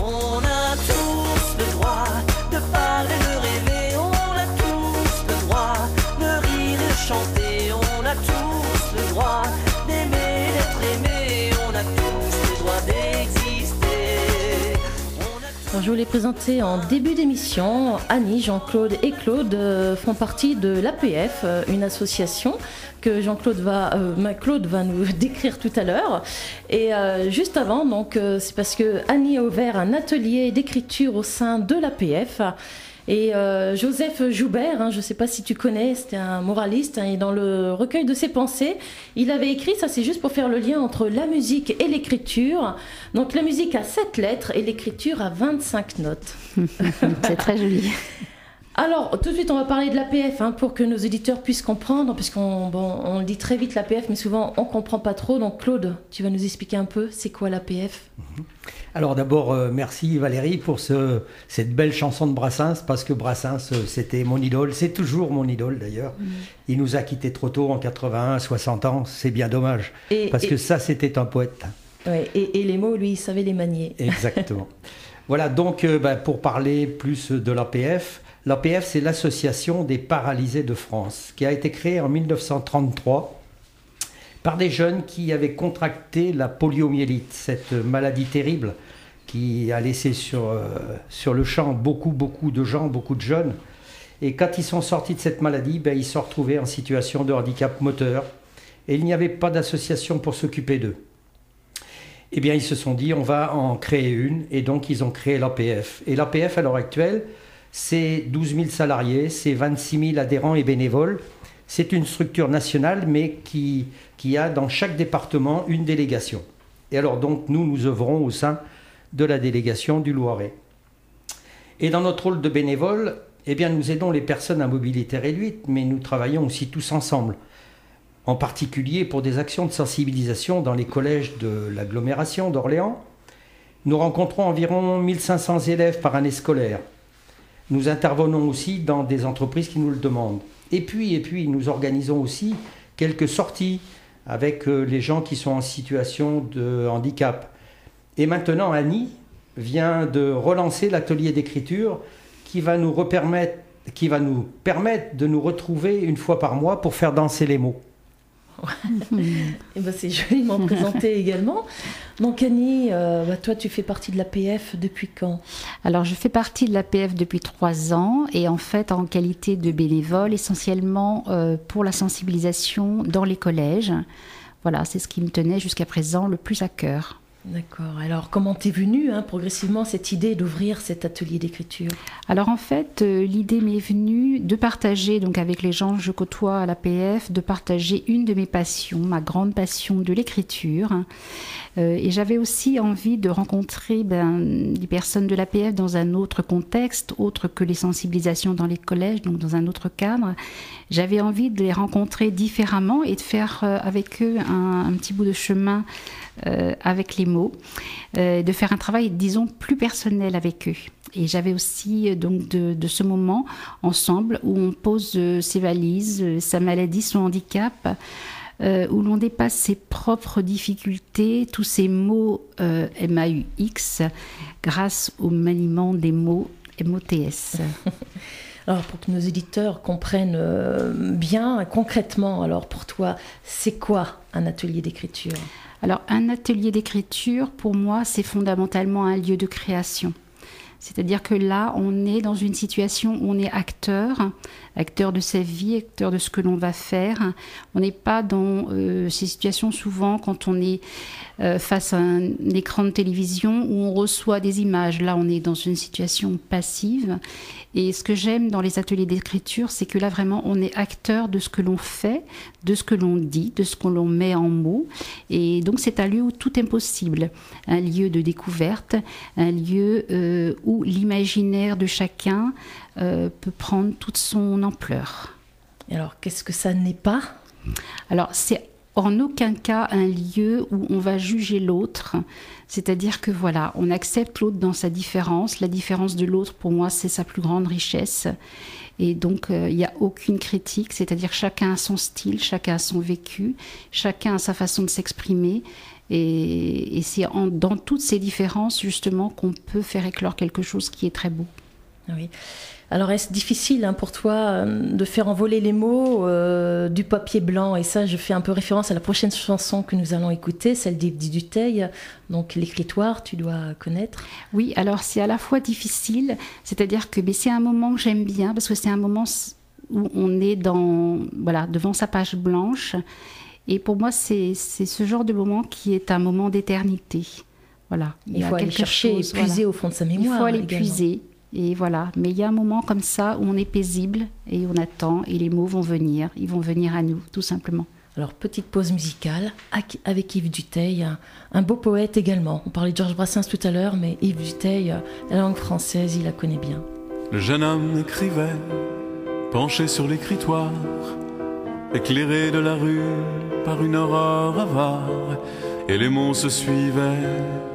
On a tous le droit de parler, de rêver. On a tous le droit de rire et de chanter. On a tous le droit d'aimer, d'être aimé. On a tous le droit d'exister. Alors, je vous l'ai présenté en début d'émission. Annie, Jean-Claude et Claude font partie de l'APF, une association que Claude va nous décrire tout à l'heure. Et juste avant, donc, c'est parce que Annie a ouvert un atelier d'écriture au sein de l'APF. Et Joseph Joubert, je ne sais pas si tu connais, c'était un moraliste, et dans le recueil de ses pensées, il avait écrit, ça c'est juste pour faire le lien entre la musique et l'écriture. Donc la musique a 7 lettres et l'écriture a 25 notes. C'est très joli. Alors, tout de suite, on va parler de l'APF pour que nos auditeurs puissent comprendre, puisqu'on on dit très vite l'APF, mais souvent on ne comprend pas trop. Donc Claude, tu vas nous expliquer un peu, c'est quoi l'APF ? Alors d'abord, merci Valérie pour cette belle chanson de Brassens, parce que Brassens, c'était mon idole, c'est toujours mon idole d'ailleurs. Il nous a quittés trop tôt, en 81, 60 ans, c'est bien dommage, parce que ça, c'était un poète. Ouais, et les mots, lui, il savait les manier. Exactement. Voilà, donc pour parler plus de l'APF, l'APF, c'est l'Association des paralysés de France, qui a été créée en 1933 par des jeunes qui avaient contracté la poliomyélite, cette maladie terrible qui a laissé sur le champ beaucoup de gens, beaucoup de jeunes. Et quand ils sont sortis de cette maladie, ils se sont retrouvés en situation de handicap moteur. Et il n'y avait pas d'association pour s'occuper d'eux. Eh bien, ils se sont dit, on va en créer une. Et donc, ils ont créé l'APF. Et l'APF, à l'heure actuelle, c'est 12 000 salariés, c'est 26 000 adhérents et bénévoles. C'est une structure nationale, mais qui a dans chaque département une délégation. Et alors donc, nous œuvrons au sein de la délégation du Loiret. Et dans notre rôle de bénévole, eh bien, nous aidons les personnes à mobilité réduite, mais nous travaillons aussi tous ensemble. En particulier pour des actions de sensibilisation dans les collèges de l'agglomération d'Orléans. Nous rencontrons environ 1500 élèves par année scolaire. Nous intervenons aussi dans des entreprises qui nous le demandent. Et puis, nous organisons aussi quelques sorties avec les gens qui sont en situation de handicap. Et maintenant, Annie vient de relancer l'atelier d'écriture qui va nous permettre de nous retrouver une fois par mois pour faire danser les mots. Et c'est joliment présenté également. Donc Annie, toi tu fais partie de l'APF depuis quand ? Alors je fais partie de l'APF depuis 3 ans et en fait en qualité de bénévole essentiellement pour la sensibilisation dans les collèges. Voilà, c'est ce qui me tenait jusqu'à présent le plus à cœur. D'accord. Alors, comment t'es venue progressivement cette idée d'ouvrir cet atelier d'écriture ? Alors en fait, l'idée m'est venue de partager, donc avec les gens que je côtoie à l'APF, de partager une de mes passions, ma grande passion de l'écriture. Et j'avais aussi envie de rencontrer des personnes de l'APF dans un autre contexte, autre que les sensibilisations dans les collèges, donc dans un autre cadre. J'avais envie de les rencontrer différemment et de faire avec eux un petit bout de chemin avec les mots, de faire un travail, disons, plus personnel avec eux. Et j'avais aussi donc de ce moment ensemble où on pose ses valises, sa maladie, son handicap, où l'on dépasse ses propres difficultés, tous ces mots MAUX, grâce au maniement des mots MOTS. Alors, pour que nos éditeurs comprennent bien, concrètement, alors pour toi, c'est quoi un atelier d'écriture ? Alors, un atelier d'écriture, pour moi, c'est fondamentalement un lieu de création. C'est-à-dire que là, on est dans une situation où on est acteur de sa vie, acteur de ce que l'on va faire. On n'est pas dans ces situations souvent quand on est face à un écran de télévision où on reçoit des images. Là, on est dans une situation passive. Et ce que j'aime dans les ateliers d'écriture, c'est que là, vraiment, on est acteur de ce que l'on fait, de ce que l'on dit, de ce que l'on met en mots. Et donc, c'est un lieu où tout est possible. Un lieu de découverte, un lieu où l'imaginaire de chacun peut prendre toute son ampleur. Et alors, qu'est-ce que ça n'est pas ? Alors, c'est en aucun cas un lieu où on va juger l'autre. C'est-à-dire que voilà, on accepte l'autre dans sa différence. La différence de l'autre, pour moi, c'est sa plus grande richesse. Et donc, il n'y a aucune critique. C'est-à-dire chacun a son style, chacun a son vécu, chacun a sa façon de s'exprimer. Et c'est dans toutes ces différences, justement, qu'on peut faire éclore quelque chose qui est très beau. Oui. Alors, est-ce difficile pour toi de faire envoler les mots du papier blanc? Et ça, je fais un peu référence à la prochaine chanson que nous allons écouter, celle d'Yves Dutheil. Donc, l'écritoire, tu dois connaître. Oui, alors c'est à la fois difficile, c'est-à-dire que c'est un moment que j'aime bien, parce que c'est un moment où on est devant sa page blanche. Et pour moi, c'est ce genre de moment qui est un moment d'éternité. Voilà. Il faut aller chercher, puiser au fond de sa mémoire. Il faut aller également. puiser. Et voilà. Mais il y a un moment comme ça où on est paisible et on attend et les mots vont venir. Ils vont venir à nous, tout simplement. Alors, petite pause musicale avec Yves Dutheil, un beau poète également. On parlait de Georges Brassens tout à l'heure, mais Yves Dutheil, la langue française, il la connaît bien. Le jeune homme écrivait, penché sur l'écritoire, éclairé de la rue par une aurore avare, et les mots se suivaient